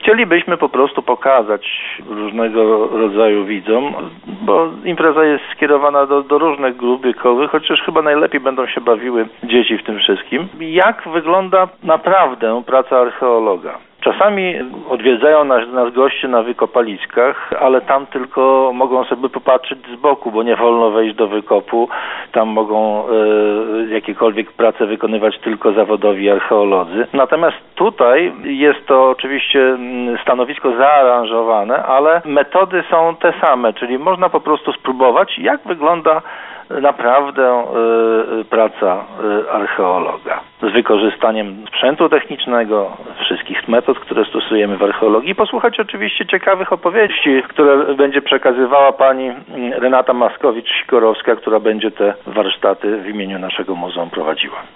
Chcielibyśmy po prostu pokazać różnego rodzaju widzom, bo impreza jest skierowana do różnych grup wiekowych, chociaż chyba najlepiej będą się bawiły dzieci w tym wszystkim. Jak wygląda naprawdę praca archeologa? Czasami odwiedzają nas goście na wykopaliskach, ale tam tylko mogą sobie popatrzeć z boku, bo nie wolno wejść do wykopu. Tam mogą jakiekolwiek prace wykonywać tylko zawodowi archeolodzy. Natomiast tutaj jest to oczywiście stanowisko zaaranżowane, ale metody są te same, czyli można po prostu spróbować, jak wygląda naprawdę praca archeologa z wykorzystaniem sprzętu technicznego, wszystkich metod, które stosujemy w archeologii. Posłuchać oczywiście ciekawych opowieści, które będzie przekazywała pani Renata Maskowicz-Sikorowska, która będzie te warsztaty w imieniu naszego muzeum prowadziła.